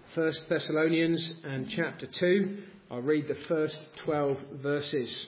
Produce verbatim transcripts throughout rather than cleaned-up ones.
First Thessalonians and chapter two. I'll read the first twelve verses.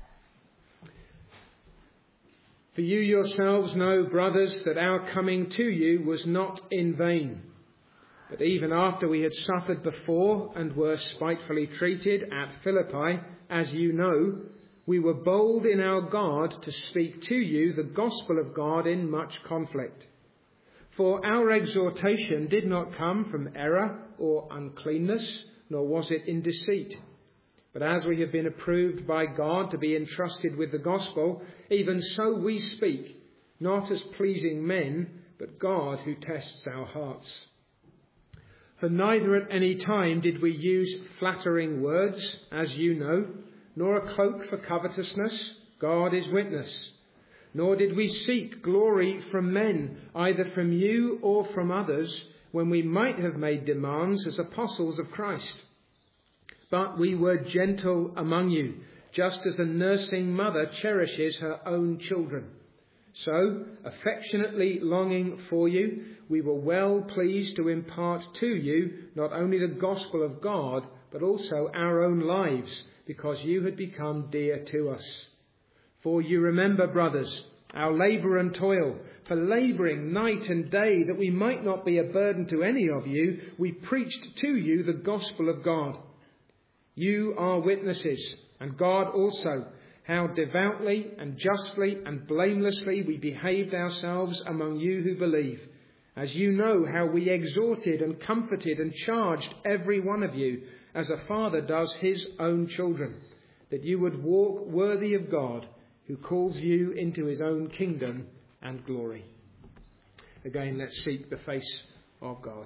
For you yourselves know, brothers, that our coming to you was not in vain. But even after we had suffered before and were spitefully treated at Philippi, as you know, we were bold in our God to speak to you the gospel of God in much conflict. For our exhortation did not come from error or uncleanness, nor was it in deceit. But as we have been approved by God to be entrusted with the gospel, even so we speak, not as pleasing men, but God who tests our hearts. For neither at any time did we use flattering words, as you know, nor a cloak for covetousness, God is witness. Nor did we seek glory from men, either from you or from others, when we might have made demands as apostles of Christ. But we were gentle among you, just as a nursing mother cherishes her own children. So, affectionately longing for you, we were well pleased to impart to you not only the gospel of God, but also our own lives, because you had become dear to us. For you remember, brothers, our labour and toil, for labouring night and day, that we might not be a burden to any of you, we preached to you the gospel of God. You are witnesses, and God also, how devoutly and justly and blamelessly we behaved ourselves among you who believe, as you know how we exhorted and comforted and charged every one of you, as a father does his own children, that you would walk worthy of God, who calls you into his own kingdom and glory. Again, let's seek the face of God.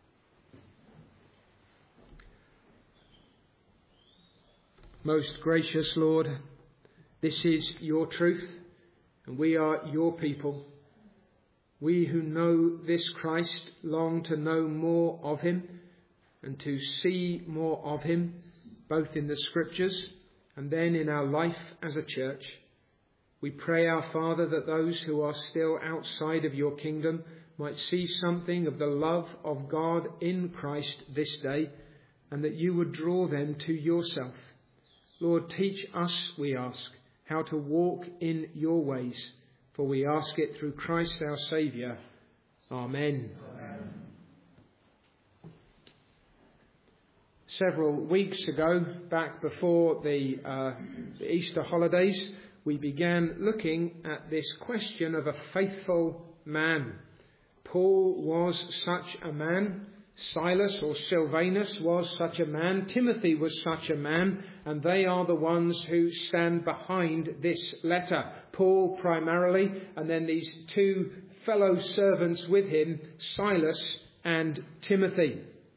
Most gracious Lord, this is your truth, and we are your people. We who know this Christ long to know more of him and to see more of him, both in the Scriptures and then in our life as a church. We pray, our Father, that those who are still outside of your kingdom might see something of the love of God in Christ this day, and that you would draw them to yourself. Lord, teach us, we ask, how to walk in your ways, for we ask it through Christ our Saviour. Amen. Amen. Several weeks ago, back before the, uh, the Easter holidays, we began looking at this question of a faithful man. Paul was such a man. Silas or Silvanus was such a man. Timothy was such a man. And they are the ones who stand behind this letter. Paul primarily, and then these two fellow servants with him, Silas and Timothy.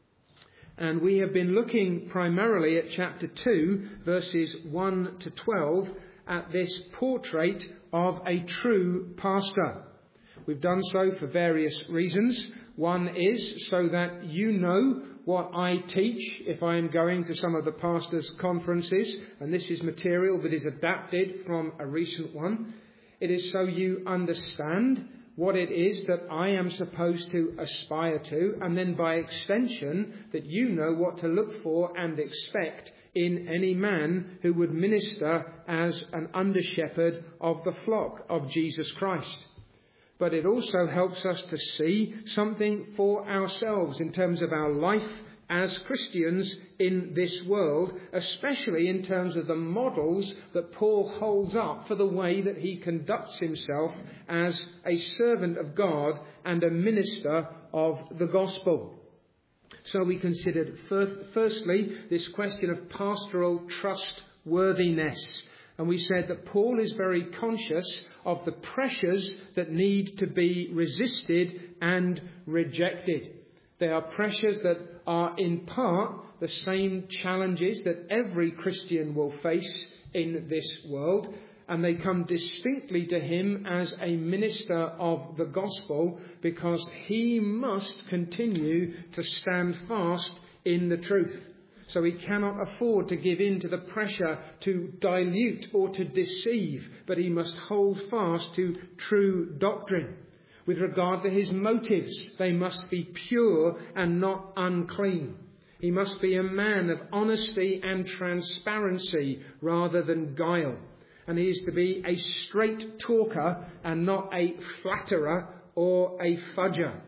And we have been looking primarily at chapter two, verses one to twelve, at this portrait of a true pastor. We've done so for various reasons. One is so that you know what I teach if I am going to some of the pastors' conferences, and this is material that is adapted from a recent one. It is so you understand what it is that I am supposed to aspire to, and then by extension that you know what to look for and expect in any man who would minister as an under-shepherd of the flock of Jesus Christ. But it also helps us to see something for ourselves in terms of our life as Christians in this world, especially in terms of the models that Paul holds up for the way that he conducts himself as a servant of God and a minister of the gospel. So we considered firstly this question of pastoral trustworthiness. And we said that Paul is very conscious of the pressures that need to be resisted and rejected. They are pressures that are in part the same challenges that every Christian will face in this world. And they come distinctly to him as a minister of the gospel, because he must continue to stand fast in the truth. So he cannot afford to give in to the pressure to dilute or to deceive, but he must hold fast to true doctrine. With regard to his motives, they must be pure and not unclean. He must be a man of honesty and transparency rather than guile. And he is to be a straight talker and not a flatterer or a fudger.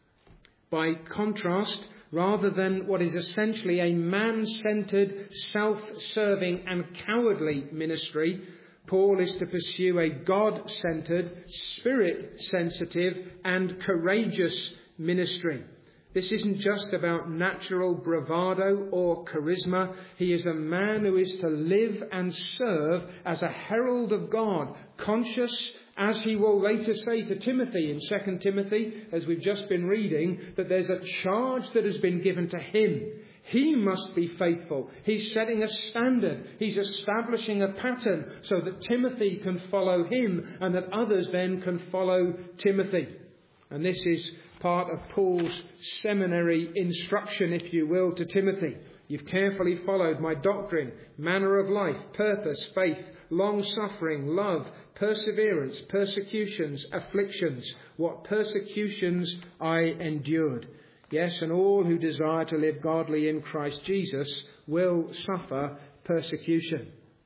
By contrast, rather than what is essentially a man-centered, self-serving and cowardly ministry, Paul is to pursue a God-centered, spirit-sensitive and courageous ministry. This isn't just about natural bravado or charisma. He is a man who is to live and serve as a herald of God, conscious, as he will later say to Timothy in Second Timothy, as we've just been reading, that there's a charge that has been given to him. He must be faithful. He's setting a standard. He's establishing a pattern so that Timothy can follow him and that others then can follow Timothy. And this is part of Paul's seminary instruction, if you will, to Timothy. You've carefully followed my doctrine, manner of life, purpose, faith, long-suffering, love, perseverance, persecutions, afflictions, what persecutions I endured. Yes, and all who desire to live godly in Christ Jesus will suffer persecution.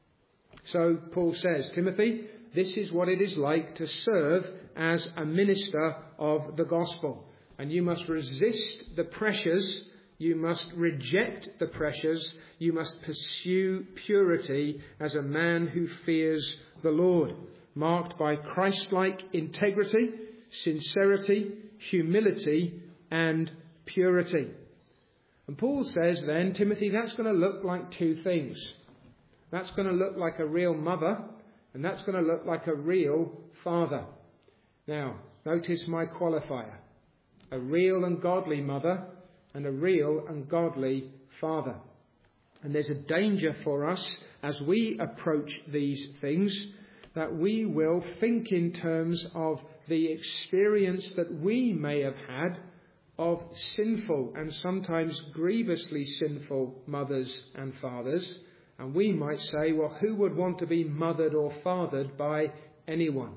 So Paul says, Timothy, this is what it is like to serve as a minister of the gospel. And you must resist the pressures, you must reject the pressures, you must pursue purity as a man who fears the Lord, marked by Christ-like integrity, sincerity, humility, and purity. And Paul says then, Timothy, that's going to look like two things. That's going to look like a real mother, and that's going to look like a real father. Now, notice my qualifier. A real and godly mother and a real and godly father. And there's a danger for us as we approach these things that we will think in terms of the experience that we may have had of sinful and sometimes grievously sinful mothers and fathers. And we might say, well, who would want to be mothered or fathered by anyone?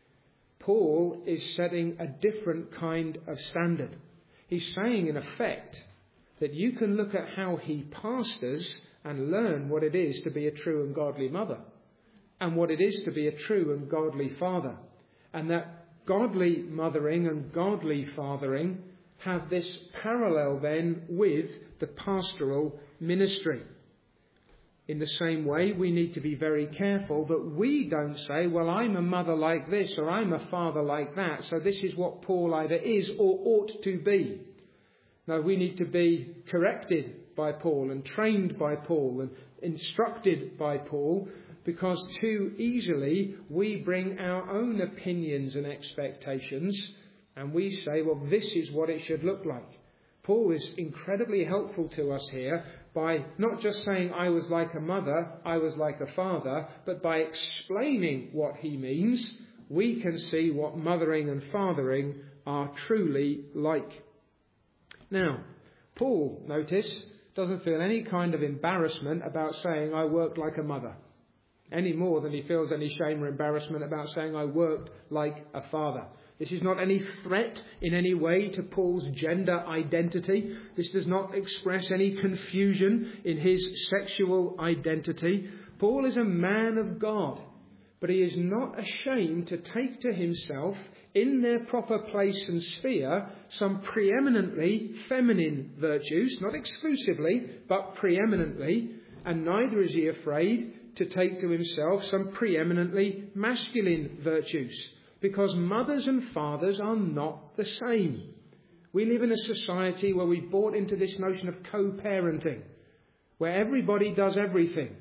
Paul is setting a different kind of standard. He's saying, in effect, that you can look at how he pastors and learn what it is to be a true and godly mother and what it is to be a true and godly father. And that godly mothering and godly fathering have this parallel then with the pastoral ministry. In the same way, we need to be very careful that we don't say, well, I'm a mother like this or I'm a father like that, so this is what Paul either is or ought to be. No, we need to be corrected by Paul and trained by Paul and instructed by Paul, because too easily we bring our own opinions and expectations and we say, well, this is what it should look like. Paul is incredibly helpful to us here by not just saying I was like a mother, I was like a father, but by explaining what he means, we can see what mothering and fathering are truly like. Now, Paul, notice, doesn't feel any kind of embarrassment about saying I worked like a mother, any more than he feels any shame or embarrassment about saying I worked like a father. This is not any threat in any way to Paul's gender identity. This does not express any confusion in his sexual identity. Paul is a man of God, but he is not ashamed to take to himself, in their proper place and sphere, some preeminently feminine virtues, not exclusively, but preeminently, and neither is he afraid to take to himself some preeminently masculine virtues. Because mothers and fathers are not the same. We live in a society where we've bought into this notion of co-parenting, where everybody does everything.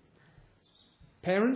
Parents,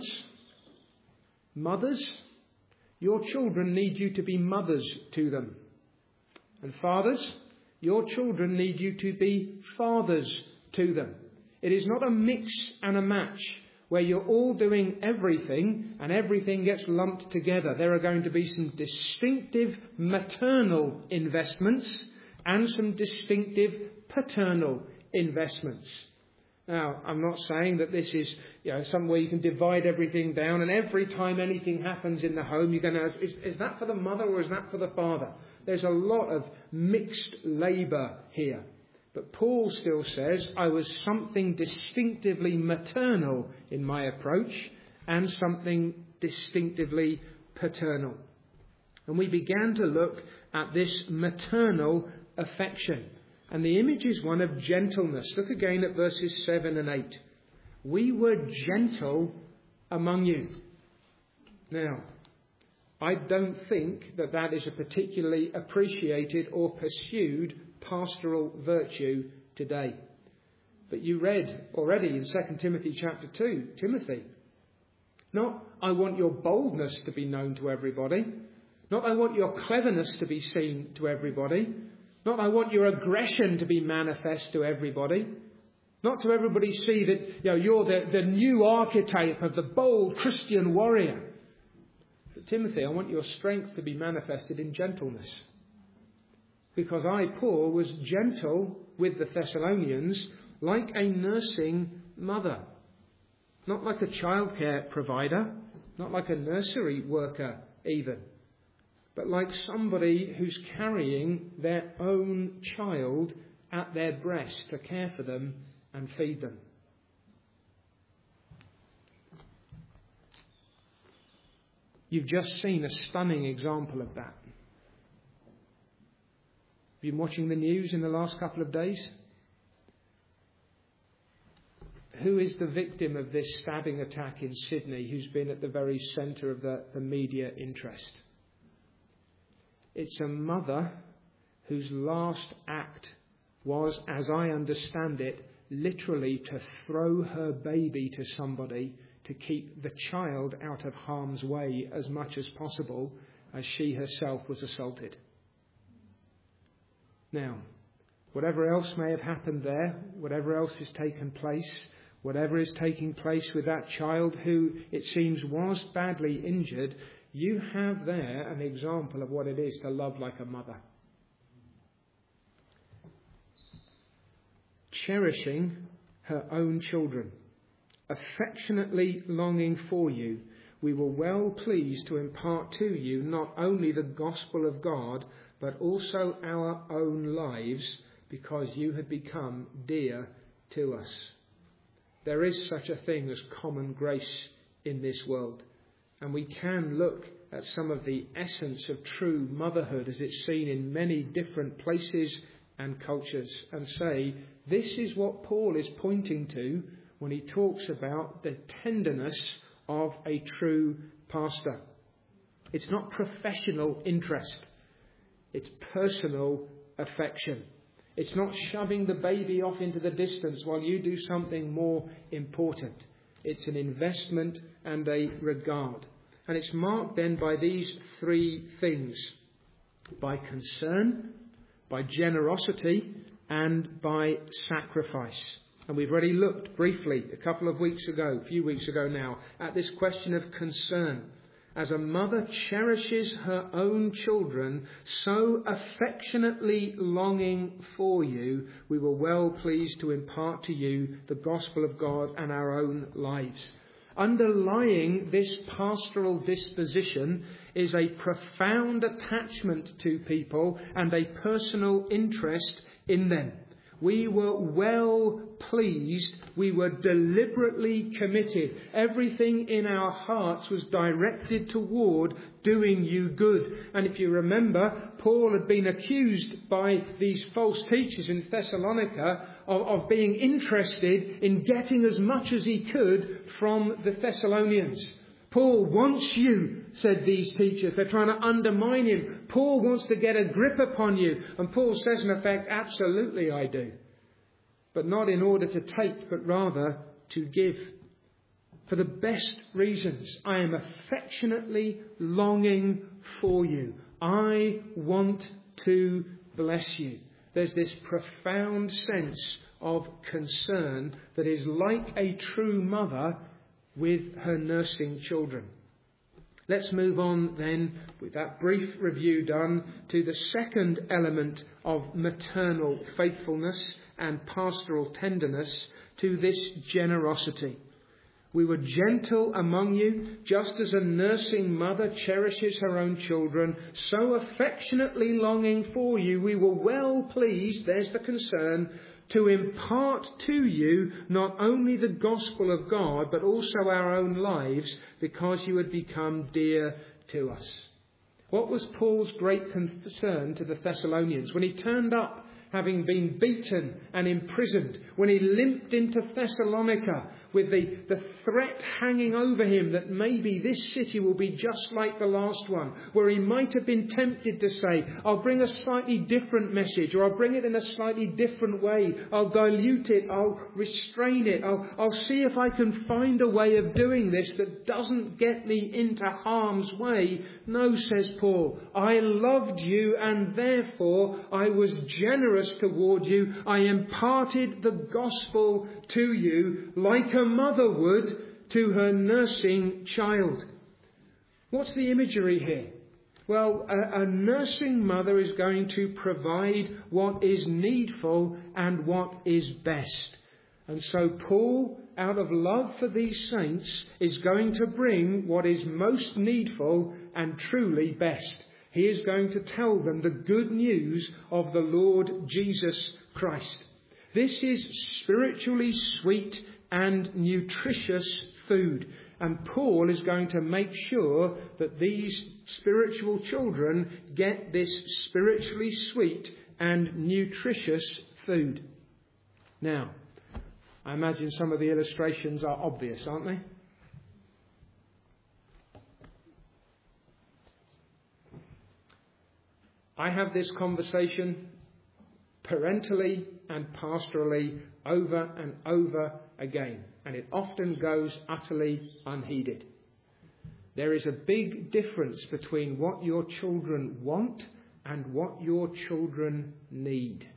mothers, your children need you to be mothers to them. And fathers, your children need you to be fathers to them. It is not a mix and a match where you're all doing everything and everything gets lumped together. There are going to be some distinctive maternal investments and some distinctive paternal investments. Now, I'm not saying that this is, you know, some way you can divide everything down and every time anything happens in the home, you're going to ask, is, is that for the mother or is that for the father? There's a lot of mixed labour here. But Paul still says, I was something distinctively maternal in my approach and something distinctively paternal. And we began to look at this maternal affection. And the image is one of gentleness. Look again at verses seven and eight. We were gentle among you. Now, I don't think that that is a particularly appreciated or pursued pastoral virtue today. But you read already in Second Timothy chapter two, Timothy, not I want your boldness to be known to everybody, not I want your cleverness to be seen to everybody, not I want your aggression to be manifest to everybody, not to everybody see that you know, you're the, the new archetype of the bold Christian warrior. But Timothy, I want your strength to be manifested in gentleness. Because I, Paul, was gentle with the Thessalonians like a nursing mother. Not like a childcare provider, not like a nursery worker even, but like somebody who's carrying their own child at their breast to care for them and feed them. You've just seen a stunning example of that. Have you been watching the news in the last couple of days? Who is the victim of this stabbing attack in Sydney who's been at the very centre of the, the media interest? It's a mother whose last act was, as I understand it, literally to throw her baby to somebody to keep the child out of harm's way as much as possible, as she herself was assaulted. Now, whatever else may have happened there, whatever else has taken place, whatever is taking place with that child who it seems was badly injured, you have there an example of what it is to love like a mother. Cherishing her own children, affectionately longing for you, we were well pleased to impart to you not only the gospel of God, but also our own lives, because you had become dear to us. There is such a thing as common grace in this world. And we can look at some of the essence of true motherhood as it's seen in many different places and cultures and say, this is what Paul is pointing to when he talks about the tenderness of a true pastor. It's not professional interest. It's personal affection. It's not shoving the baby off into the distance while you do something more important. It's an investment and a regard. And it's marked then by these three things. By concern, by generosity, and by sacrifice. And we've already looked briefly a couple of weeks ago, a few weeks ago now, at this question of concern. As a mother cherishes her own children, so affectionately longing for you, we were well pleased to impart to you the gospel of God and our own lives. Underlying this pastoral disposition is a profound attachment to people and a personal interest in them. We were well pleased. We were deliberately committed. Everything in our hearts was directed toward doing you good. And if you remember, Paul had been accused by these false teachers in Thessalonica of, of being interested in getting as much as he could from the Thessalonians. Paul wants you, said these teachers. They're trying to undermine him. Paul wants to get a grip upon you. And Paul says, in effect, absolutely I do. But not in order to take, but rather to give. For the best reasons. I am affectionately longing for you. I want to bless you. There's this profound sense of concern that is like a true mother with her nursing children. Let's move on then, with that brief review done, to the second element of maternal faithfulness and pastoral tenderness, to this generosity. We were gentle among you, just as a nursing mother cherishes her own children, so affectionately longing for you, we were well pleased," there's the concern, "to impart to you not only the gospel of God, but also our own lives, because you had become dear to us." What was Paul's great concern to the Thessalonians when he turned up, having been beaten and imprisoned, when he limped into Thessalonica with the, the threat hanging over him that maybe this city will be just like the last one, where he might have been tempted to say, "I'll bring a slightly different message, or I'll bring it in a slightly different way. I'll dilute it, I'll restrain it, I'll, I'll see if I can find a way of doing this that doesn't get me into harm's way." No, says Paul, "I loved you, and therefore I was generous toward you. I imparted the gospel to you like a mother would to her nursing child." What's the imagery here? Well, a, a nursing mother is going to provide what is needful and what is best. And so Paul, out of love for these saints, is going to bring what is most needful and truly best. He is going to tell them the good news of the Lord Jesus Christ. This is spiritually sweet and nutritious food. And Paul is going to make sure that these spiritual children get this spiritually sweet and nutritious food. Now, I imagine some of the illustrations are obvious, aren't they? I have this conversation parentally and pastorally over and over again, and it often goes utterly unheeded. There is a big difference between what your children want and what your children need.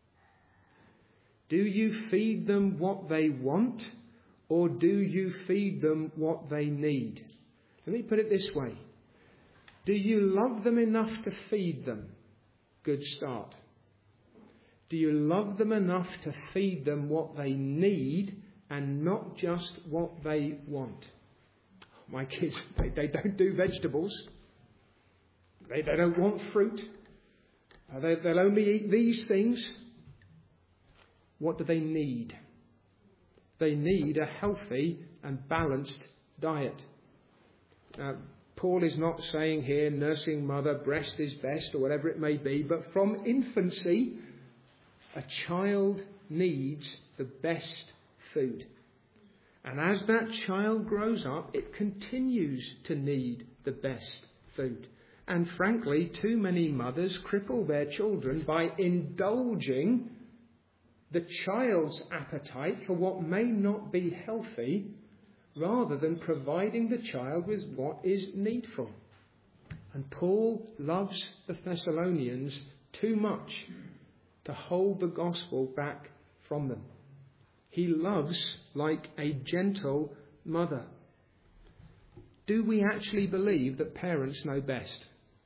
Do you feed them what they want, or do you feed them what they need? Let me put it this way. Do you love them enough to feed them? Good start. Do you love them enough to feed them what they need and not just what they want? My kids, they, they don't do vegetables. They, they don't want fruit. Uh, they, they'll only eat these things. What do they need? They need a healthy and balanced diet. Now, Paul is not saying here, nursing mother, breast is best, or whatever it may be, but from infancy, a child needs the best food. And as that child grows up, it continues to need the best food. And frankly, too many mothers cripple their children by indulging the child's appetite for what may not be healthy, rather than providing the child with what is needful. And Paul loves the Thessalonians too much to hold the gospel back from them. He loves like a gentle mother. Do we actually believe that parents know best?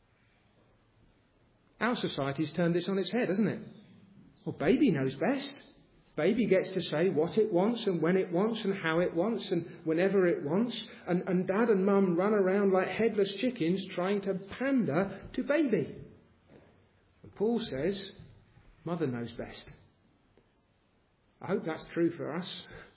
Our society's turned this on its head, hasn't it? Well, baby knows best. Baby gets to say what it wants and when it wants and how it wants and whenever it wants. And, and dad and mum run around like headless chickens trying to pander to baby. And Paul says, mother knows best. I hope that's true for us.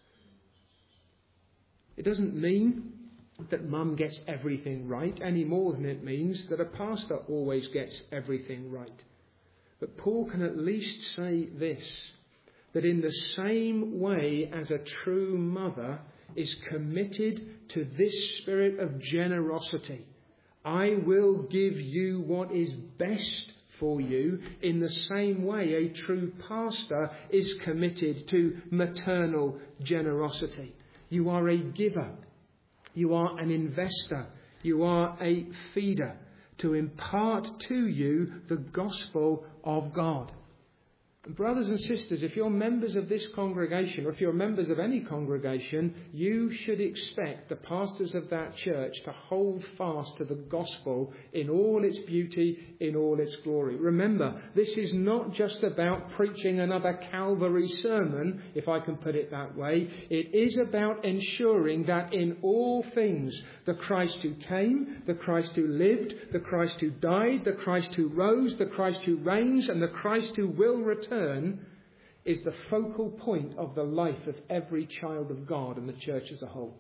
It doesn't mean that mum gets everything right any more than it means that a pastor always gets everything right. But Paul can at least say this, that in the same way as a true mother is committed to this spirit of generosity, I will give you what is best for you, in the same way a true pastor is committed to maternal generosity. You are a giver. You are an investor. You are a feeder to impart to you the gospel of God. Brothers and sisters, if you're members of this congregation, or if you're members of any congregation, you should expect the pastors of that church to hold fast to the gospel in all its beauty, in all its glory. Remember, this is not just about preaching another Calvary sermon, if I can put it that way. It is about ensuring that in all things, the Christ who came, the Christ who lived, the Christ who died, the Christ who rose, the Christ who reigns, and the Christ who will return is the focal point of the life of every child of God and the church as a whole.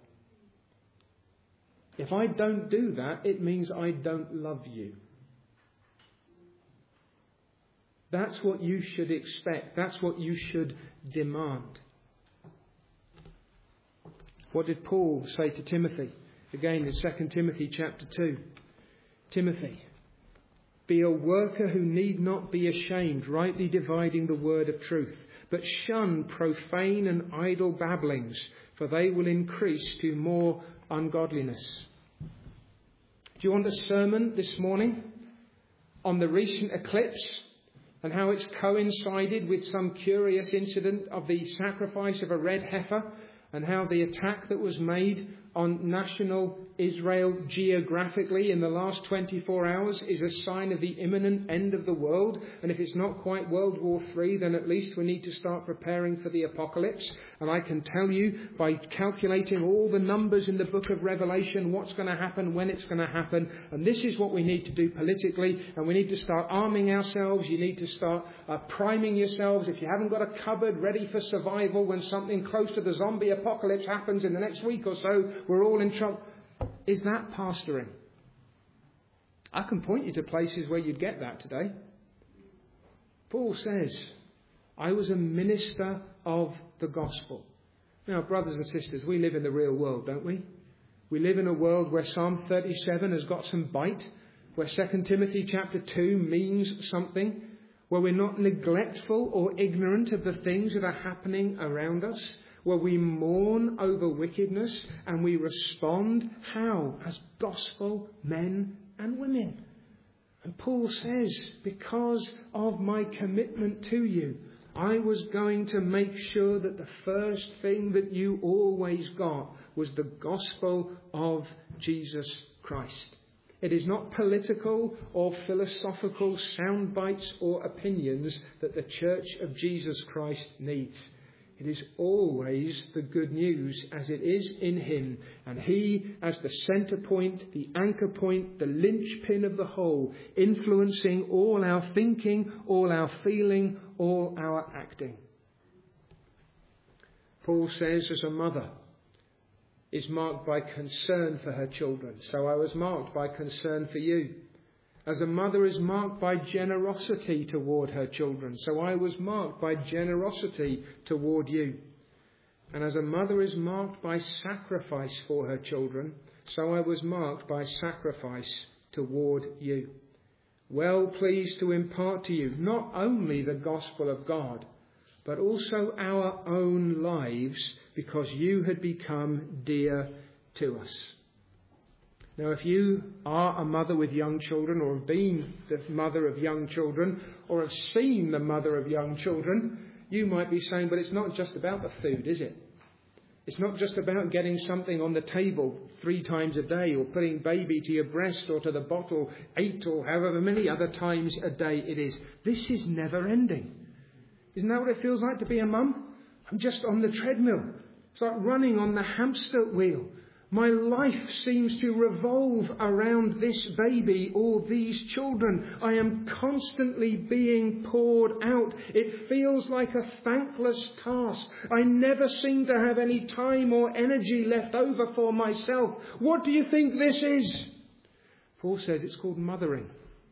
If I don't do that, it means I don't love you. That's what you should expect. That's what you should demand. What did Paul say to Timothy? Again in Second Timothy chapter two. Timothy, be a worker who need not be ashamed, rightly dividing the word of truth. But shun profane and idle babblings, for they will increase to more ungodliness. Do you want a sermon this morning on the recent eclipse and how it's coincided with some curious incident of the sacrifice of a red heifer and how the attack that was made on national Israel geographically in the last twenty-four hours is a sign of the imminent end of the world? And if it's not quite World War Three, then at least we need to start preparing for the apocalypse. And I can tell you by calculating all the numbers in the book of Revelation what's going to happen, when it's going to happen. And this is what we need to do politically. And we need to start arming ourselves. You need to start uh, priming yourselves. If you haven't got a cupboard ready for survival when something close to the zombie apocalypse happens in the next week or so, we're all in trouble. Is that pastoring? I can point you to places where you'd get that today. Paul says, I was a minister of the gospel. Now, brothers and sisters, we live in the real world, don't we? We live in a world where Psalm thirty-seven has got some bite, where Second Timothy chapter two means something, where we're not neglectful or ignorant of the things that are happening around us, where we mourn over wickedness and we respond how? As gospel men and women. And Paul says, because of my commitment to you, I was going to make sure that the first thing that you always got was the gospel of Jesus Christ. It is not political or philosophical sound bites or opinions that the Church of Jesus Christ needs. It is always the good news as it is in him, and he as the centre point, the anchor point, the linchpin of the whole, influencing all our thinking, all our feeling, all our acting. Paul says, as a mother is marked by concern for her children, so I was marked by concern for you. As a mother is marked by generosity toward her children, so I was marked by generosity toward you. And as a mother is marked by sacrifice for her children, so I was marked by sacrifice toward you. Well pleased to impart to you not only the gospel of God, but also our own lives, because you had become dear to us. Now, if you are a mother with young children, or have been the mother of young children, or have seen the mother of young children, you might be saying, but it's not just about the food, is it? It's not just about getting something on the table three times a day, or putting baby to your breast or to the bottle eight or however many other times a day it is. This is never ending. Isn't that what it feels like to be a mum? I'm just on the treadmill. It's like running on the hamster wheel. My life seems to revolve around this baby or these children. I am constantly being poured out. It feels like a thankless task. I never seem to have any time or energy left over for myself. What do you think this is? Paul says it's called mothering.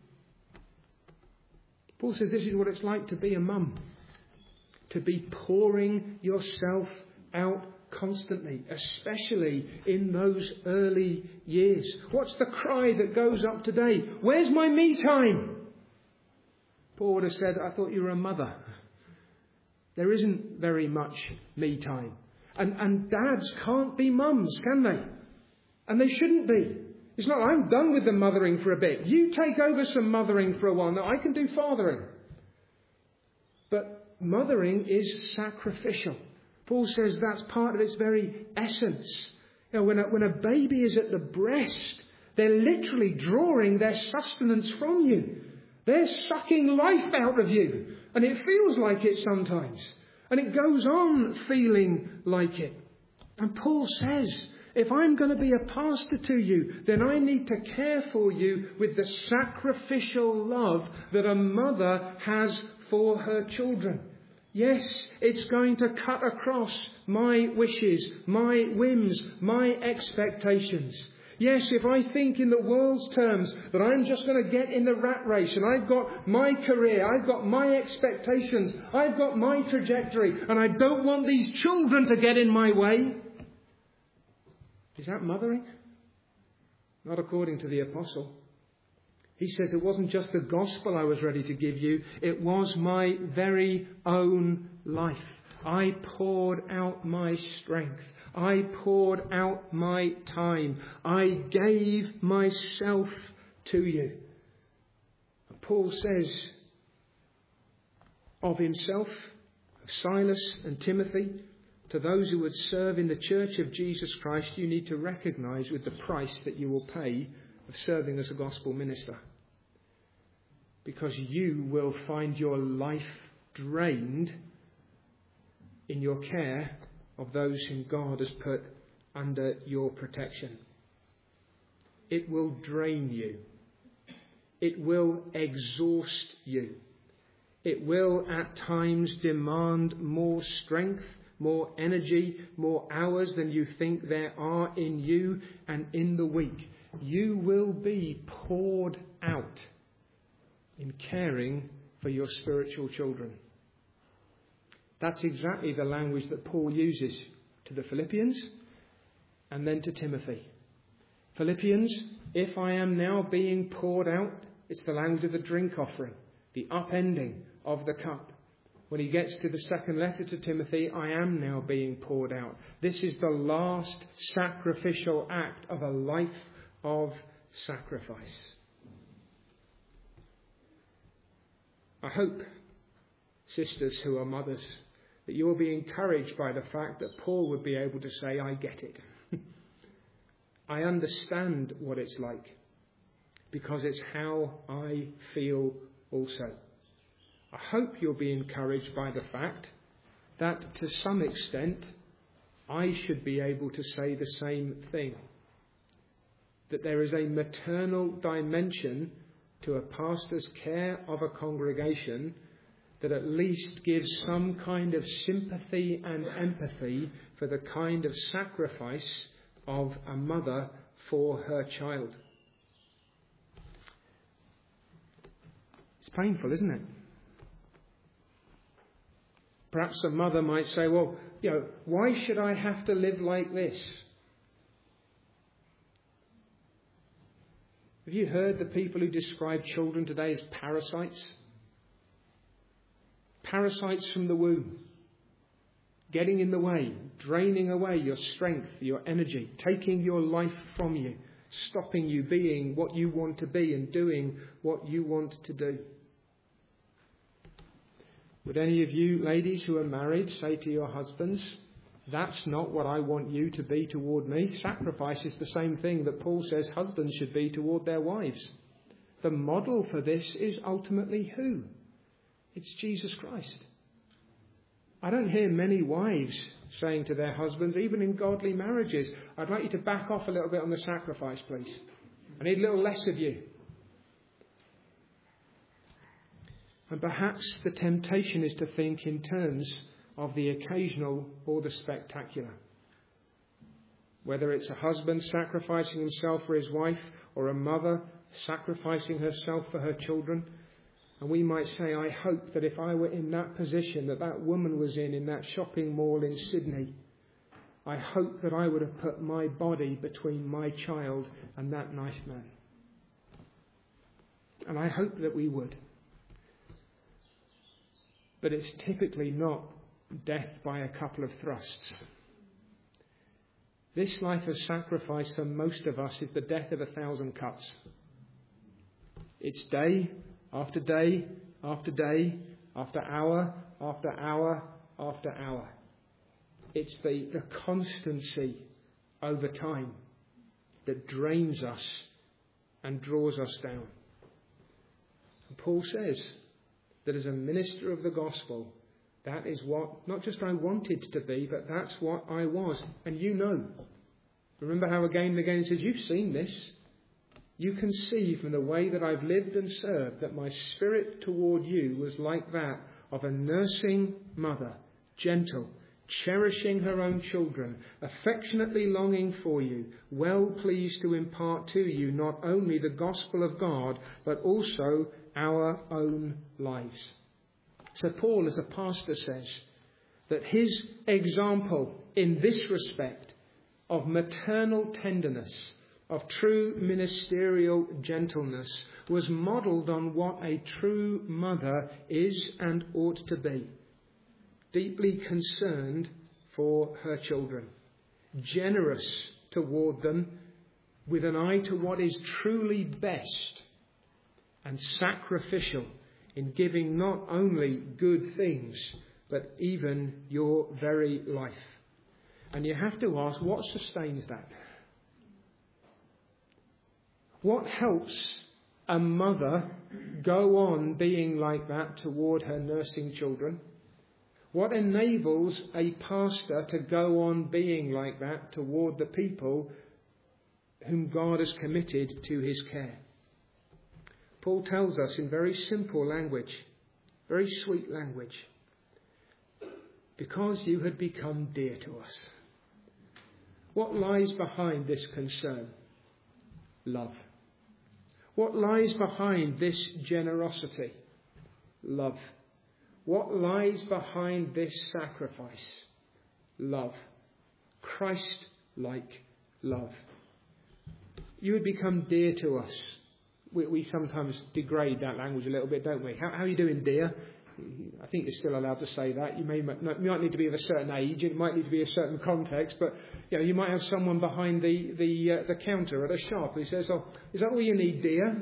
Paul says this is what it's like to be a mum. To be pouring yourself out constantly, especially in those early years. What's the cry that goes up today? Where's my me time? Paul would have said, I thought you were a mother. There isn't very much me time. And, and dads can't be mums, can they? And they shouldn't be. It's not, I'm done with the mothering for a bit. You take over some mothering for a while. Now, I can do fathering. But mothering is sacrificial. Paul says that's part of its very essence. You know, when a, when a baby is at the breast, they're literally drawing their sustenance from you. They're sucking life out of you. And it feels like it sometimes. And it goes on feeling like it. And Paul says, if I'm going to be a pastor to you, then I need to care for you with the sacrificial love that a mother has for her children. Yes, it's going to cut across my wishes, my whims, my expectations. Yes, if I think in the world's terms that I'm just going to get in the rat race and I've got my career, I've got my expectations, I've got my trajectory, and I don't want these children to get in my way. Is that mothering? Not according to the apostle. He says it wasn't just the gospel I was ready to give you, it was my very own life. I poured out my strength. I poured out my time. I gave myself to you. Paul says of himself, of Silas and Timothy, to those who would serve in the church of Jesus Christ, you need to recognise with the price that you will pay of serving as a gospel minister. Because you will find your life drained in your care of those whom God has put under your protection. It will drain you. It will exhaust you. It will at times demand more strength, more energy, more hours than you think there are in you and in the week. You will be poured out in caring for your spiritual children. That's exactly the language that Paul uses to the Philippians and then to Timothy. Philippians, if I am now being poured out, it's the language of the drink offering, the upending of the cup. When he gets to the second letter to Timothy, I am now being poured out. This is the last sacrificial act of a life of sacrifice. I hope, sisters who are mothers, that you will be encouraged by the fact that Paul would be able to say, I get it. I understand what it's like, because it's how I feel also. I hope you'll be encouraged by the fact that to some extent I should be able to say the same thing. That there is a maternal dimension to a pastor's care of a congregation that at least gives some kind of sympathy and empathy for the kind of sacrifice of a mother for her child. It's painful, isn't it? Perhaps a mother might say, well, you know, why should I have to live like this? Have you heard the people who describe children today as parasites? Parasites from the womb. Getting in the way, draining away your strength, your energy, taking your life from you, stopping you being what you want to be and doing what you want to do. Would any of you ladies who are married say to your husbands, that's not what I want you to be toward me? Sacrifice is the same thing that Paul says husbands should be toward their wives. The model for this is ultimately who? It's Jesus Christ. I don't hear many wives saying to their husbands, even in godly marriages, I'd like you to back off a little bit on the sacrifice, please. I need a little less of you. And perhaps the temptation is to think in terms of the occasional or the spectacular. Whether it's a husband sacrificing himself for his wife or a mother sacrificing herself for her children. And we might say, I hope that if I were in that position that that woman was in, in that shopping mall in Sydney, I hope that I would have put my body between my child and that nice man. And I hope that we would. But it's typically not death by a couple of thrusts. This life of sacrifice for most of us is the death of a thousand cuts. It's day after day after day after hour after hour after hour. It's the, the constancy over time that drains us and draws us down. And Paul says that as a minister of the gospel, that is what, not just I wanted to be, but that's what I was. And you know. Remember how again and again it says, you've seen this. You can see from the way that I've lived and served that my spirit toward you was like that of a nursing mother, gentle, cherishing her own children, affectionately longing for you, well pleased to impart to you not only the gospel of God, but also our own lives. So Paul, as a pastor, says that his example in this respect of maternal tenderness, of true ministerial gentleness, was modelled on what a true mother is and ought to be. Deeply concerned for her children, generous toward them with an eye to what is truly best, and sacrificial in giving not only good things, but even your very life. And you have to ask, what sustains that? What helps a mother go on being like that toward her nursing children? What enables a pastor to go on being like that toward the people whom God has committed to his care? Paul tells us in very simple language, very sweet language, because you had become dear to us. What lies behind this concern? Love. What lies behind this generosity? Love. What lies behind this sacrifice? Love. Christ-like love. You would become dear to us. We, we sometimes degrade that language a little bit, don't we? How, how are you doing, dear? I think you're still allowed to say that. You may you might need to be of a certain age. It might need to be a certain context. But you know, you might have someone behind the the uh, the counter at a shop who says, "Oh, is that all you need, dear?"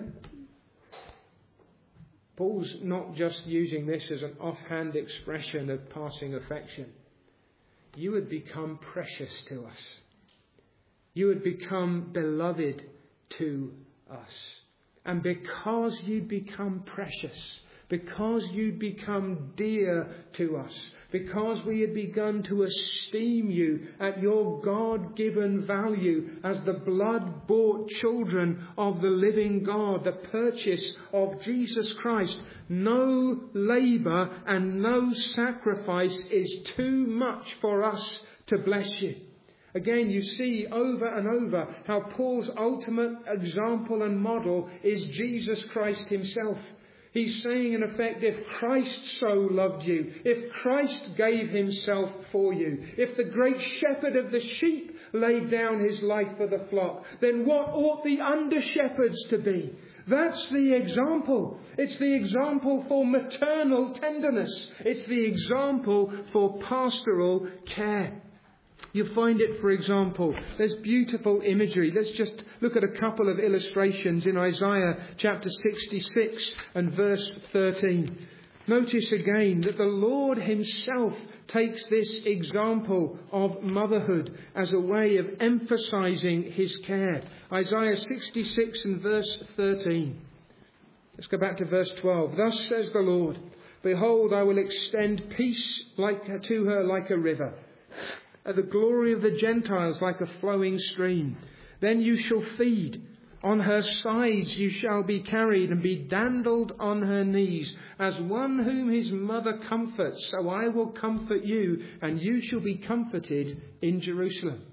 Paul's not just using this as an offhand expression of passing affection. You had become precious to us. You had become beloved to us. And because you'd become precious, because you'd become dear to us, because we had begun to esteem you at your God-given value as the blood-bought children of the living God, the purchase of Jesus Christ, no labour and no sacrifice is too much for us to bless you. Again, you see over and over how Paul's ultimate example and model is Jesus Christ himself. He's saying, in effect, if Christ so loved you, if Christ gave himself for you, if the great shepherd of the sheep laid down his life for the flock, then what ought the under-shepherds to be? That's the example. It's the example for maternal tenderness. It's the example for pastoral care. You find it, for example, there's beautiful imagery. Let's just look at a couple of illustrations in Isaiah chapter sixty-six and verse thirteen. Notice again that the Lord himself takes this example of motherhood as a way of emphasizing his care. Isaiah sixty-six and verse thirteen. Let's go back to verse twelve. Thus says the Lord, behold, I will extend peace like to her like a river, at the glory of the Gentiles like a flowing stream. Then you shall feed. On her sides you shall be carried and be dandled on her knees. As one whom his mother comforts, so I will comfort you, and you shall be comforted in Jerusalem.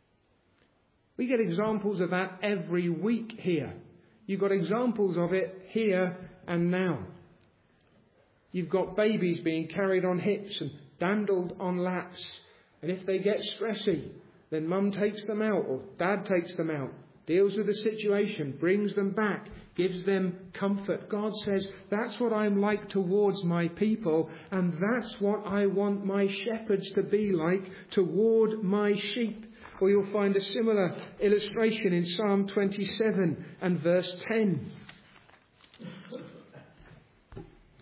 We get examples of that every week here. You've got examples of it here and now. You've got babies being carried on hips and dandled on laps. And if they get stressy, then mum takes them out or dad takes them out, deals with the situation, brings them back, gives them comfort. God says, that's what I'm like towards my people, and that's what I want my shepherds to be like toward my sheep. Or you'll find a similar illustration in Psalm twenty-seven and verse ten.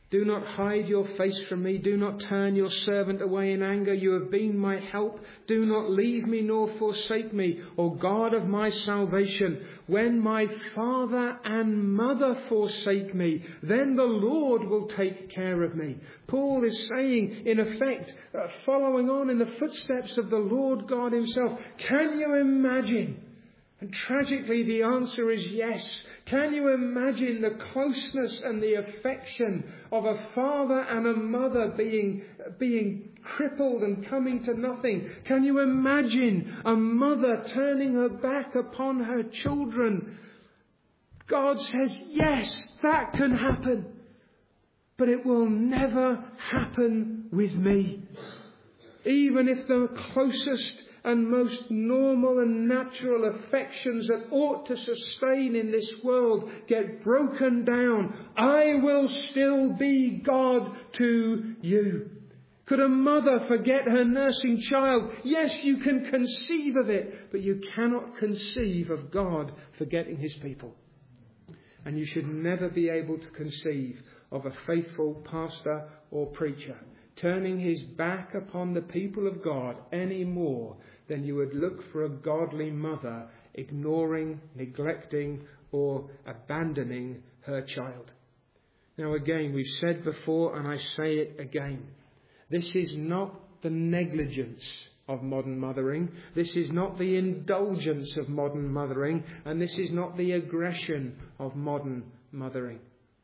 Do not hide your face from me. Do not turn your servant away in anger. You have been my help. Do not leave me nor forsake me, O God of my salvation. When my father and mother forsake me, then the Lord will take care of me. Paul is saying, in effect, uh, following on in the footsteps of the Lord God himself. Can you imagine? And tragically, the answer is yes. Can you imagine the closeness and the affection of a father and a mother being, being crippled and coming to nothing? Can you imagine a mother turning her back upon her children? God says, yes, that can happen. But it will never happen with me. Even if the closest and most normal and natural affections that ought to sustain in this world get broken down, I will still be God to you. Could a mother forget her nursing child? Yes, you can conceive of it, but you cannot conceive of God forgetting his people. And you should never be able to conceive of a faithful pastor or preacher turning his back upon the people of God any more than you would look for a godly mother ignoring, neglecting, or abandoning her child. Now again, we've said before, and I say it again, this is not the negligence of modern mothering. This is not the indulgence of modern mothering. And this is not the aggression of modern mothering.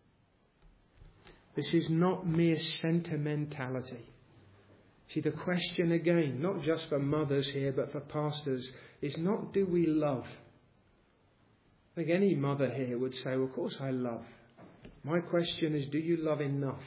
This is not mere sentimentality. See, the question again, not just for mothers here, but for pastors, is not do we love? I think any mother here would say, well, of course I love. My question is, do you love enough?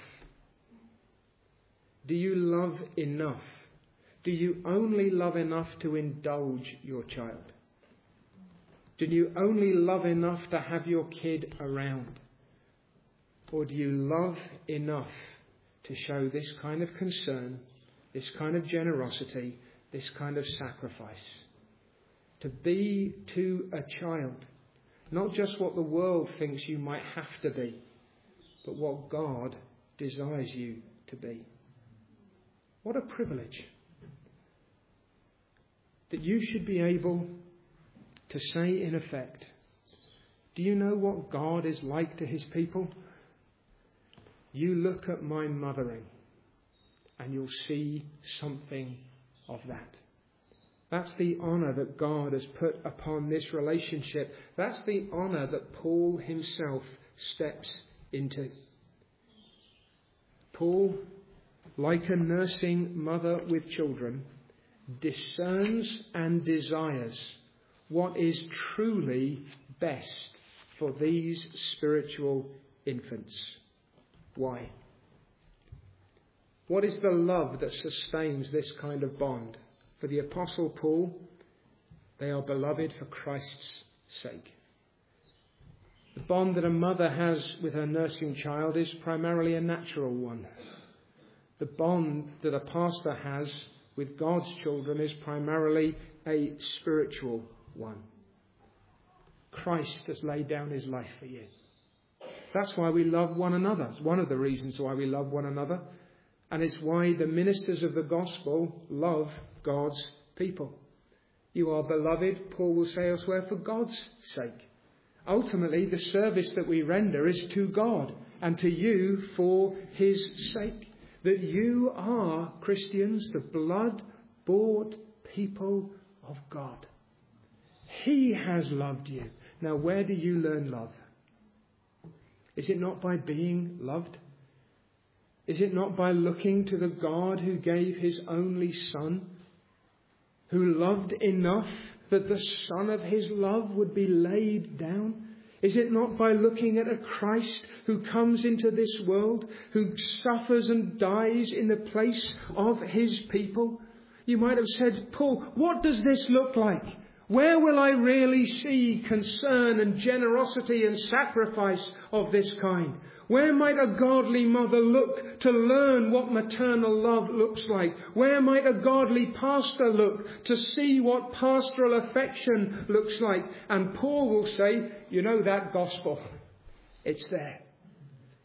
Do you love enough? Do you only love enough to indulge your child? Do you only love enough to have your kid around? Or do you love enough to show this kind of concern, this kind of generosity, this kind of sacrifice? To be to a child, not just what the world thinks you might have to be, but what God desires you to be. What a privilege that you should be able to say in effect, do you know what God is like to his people? You look at my mothering and you'll see something of that. That's the honour that God has put upon this relationship. That's the honour that Paul himself steps into. Paul, like a nursing mother with children, discerns and desires what is truly best for these spiritual infants. Why? What is the love that sustains this kind of bond? For the Apostle Paul, they are beloved for Christ's sake. The bond that a mother has with her nursing child is primarily a natural one. The bond that a pastor has with God's children is primarily a spiritual one. Christ has laid down his life for you. That's why we love one another. It's one of the reasons why we love one another. And it's why the ministers of the gospel love God's people. You are beloved, Paul will say elsewhere, for God's sake. Ultimately, the service that we render is to God and to you for his sake. That you are, Christians, the blood-bought people of God. He has loved you. Now, where do you learn love? Is it not by being loved? Is it not by looking to the God who gave his only Son, who loved enough that the Son of his love would be laid down? Is it not by looking at a Christ who comes into this world, who suffers and dies in the place of his people? You might have said, Paul, what does this look like? Where will I really see concern and generosity and sacrifice of this kind? Where might a godly mother look to learn what maternal love looks like? Where might a godly pastor look to see what pastoral affection looks like? And Paul will say, you know that gospel. It's there.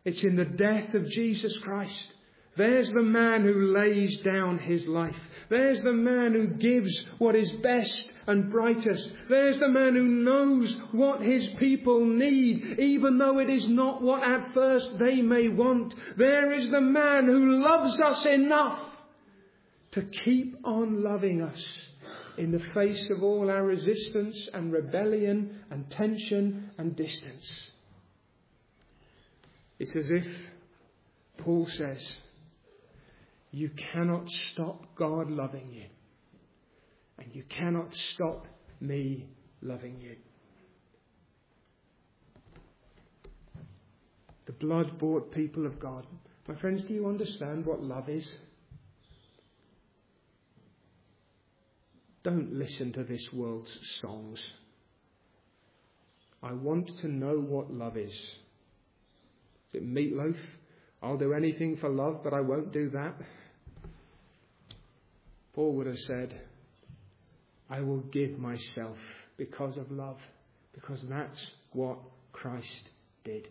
It's in the death of Jesus Christ. There's the man who lays down his life. There's the man who gives what is best and brightest. There's the man who knows what his people need, even though it is not what at first they may want. There is the man who loves us enough to keep on loving us in the face of all our resistance and rebellion and tension and distance. It's as if Paul says, you cannot stop God loving you, and you cannot stop me loving you. The blood-bought people of God. My friends, do you understand what love is? Don't listen to this world's songs. I want to know what love is. Is it meatloaf? I'll do anything for love, but I won't do that. Paul would have said, I will give myself because of love, because that's what Christ did.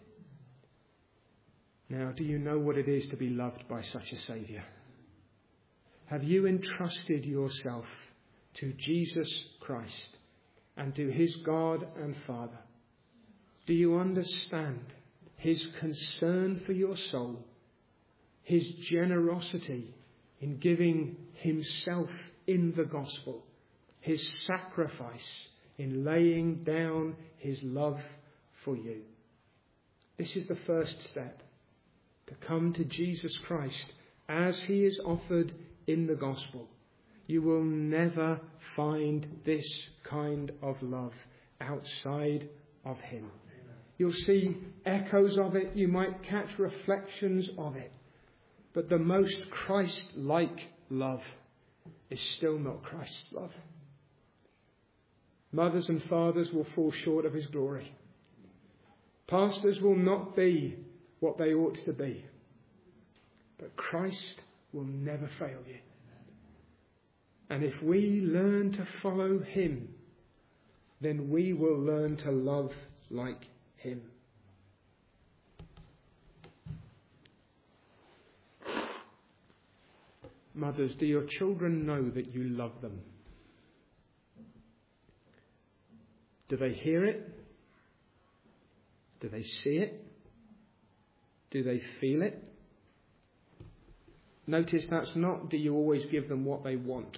Now, do you know what it is to be loved by such a Saviour? Have you entrusted yourself to Jesus Christ and to his God and Father? Do you understand his concern for your soul, his generosity in giving himself in the gospel, his sacrifice in laying down his love for you? This is the first step, to come to Jesus Christ as he is offered in the gospel. You will never find this kind of love outside of him. You'll see echoes of it. You might catch reflections of it. But the most Christ-like love is still not Christ's love. Mothers and fathers will fall short of his glory. Pastors will not be what they ought to be. But Christ will never fail you. And if we learn to follow him, then we will learn to love like him. Mothers, do your children know that you love them? Do they hear it? Do they see it? Do they feel it? Notice that's not, do you always give them what they want?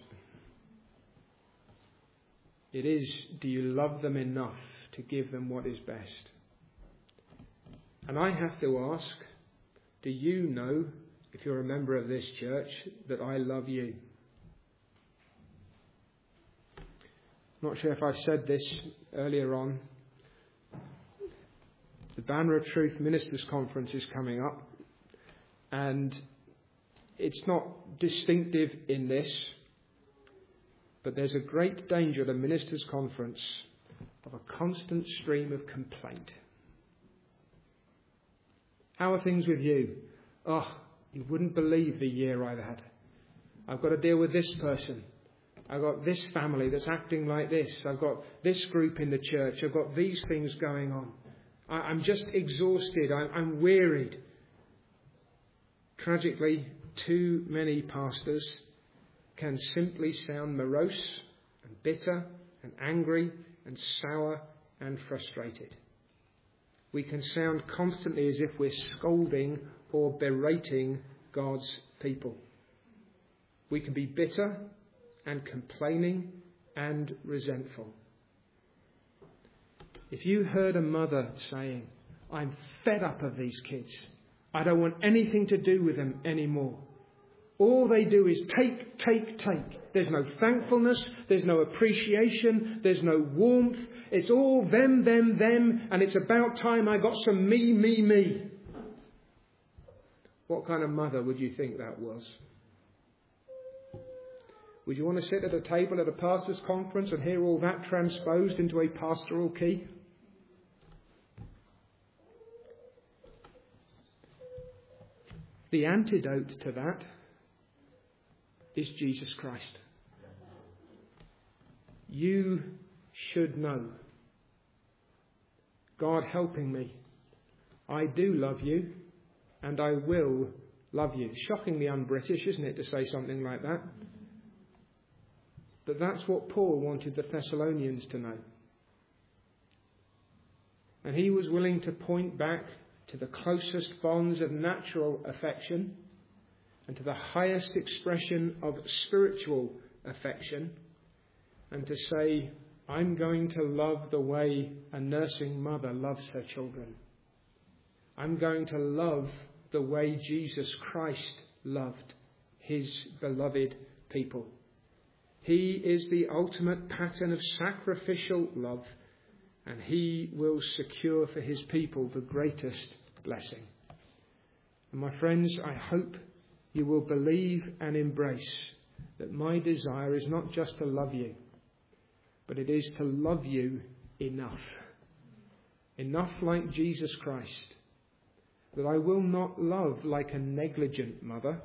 It is, do you love them enough to give them what is best? And I have to ask, do you know, if you're a member of this church, that I love you? I'm not sure if I've said this earlier on. The Banner of Truth Ministers' Conference is coming up, and it's not distinctive in this, but there's a great danger at a ministers' conference of a constant stream of complaint. How are things with you? Oh, you wouldn't believe the year I've had. I've got to deal with this person. I've got this family that's acting like this. I've got this group in the church. I've got these things going on. I, I'm just exhausted. I'm, I'm wearied. Tragically, too many pastors can simply sound morose and bitter and angry and sour and frustrated. We can sound constantly as if we're scolding or berating God's people. We can be bitter and complaining and resentful. If you heard a mother saying, I'm fed up of these kids, I don't want anything to do with them anymore. All they do is take, take, take. There's no thankfulness. There's no appreciation. There's no warmth. It's all them, them, them. And it's about time I got some me, me, me. What kind of mother would you think that was? Would you want to sit at a table at a pastor's conference and hear all that transposed into a pastoral key? The antidote to that is Jesus Christ. You should know, God helping me, I do love you and I will love you. Shockingly un-British, isn't it, to say something like that? But that's what Paul wanted the Thessalonians to know. And he was willing to point back to the closest bonds of natural affection and to the highest expression of spiritual affection, and to say, I'm going to love the way a nursing mother loves her children. I'm going to love the way Jesus Christ loved his beloved people. He is the ultimate pattern of sacrificial love, and he will secure for his people the greatest blessing. And my friends, I hope you will believe and embrace that my desire is not just to love you, but it is to love you enough. Enough like Jesus Christ, that I will not love like a negligent mother.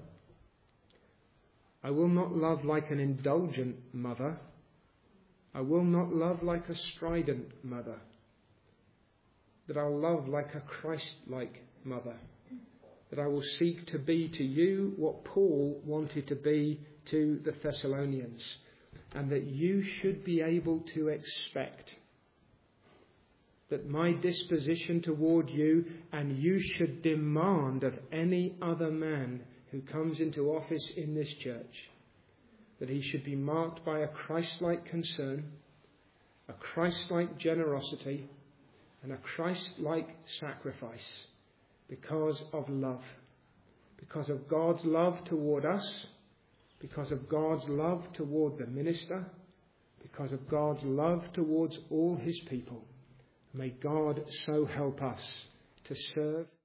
I will not love like an indulgent mother. I will not love like a strident mother. That I'll love like a Christ-like mother. That I will seek to be to you what Paul wanted to be to the Thessalonians. And that you should be able to expect that my disposition toward you, and you should demand of any other man who comes into office in this church, that he should be marked by a Christ-like concern, a Christ-like generosity, and a Christ-like sacrifice because of love. Because of God's love toward us, because of God's love toward the minister, because of God's love towards all his people. May God so help us to serve